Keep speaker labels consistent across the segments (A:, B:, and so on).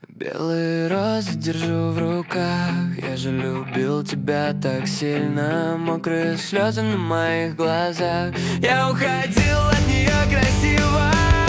A: Белые розы держу в руках. Я же любил тебя так сильно. Мокрые слезы на моих глазах. Я уходил от нее красиво.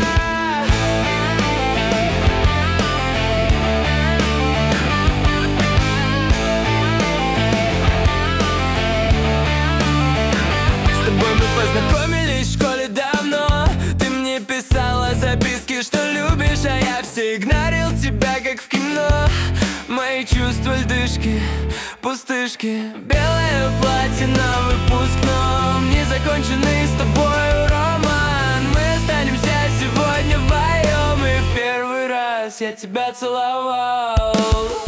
A: С тобой мы познакомились в школе давно. Ты мне писала записки, что любишь, а я все игнорил тебя, как в кино. Мои чувства льдышки, пустышки. Белое платье на выпускном. Незаконченный с тобой роман. Мы останемся сегодня вдвоем. И в первый раз я тебя целовал.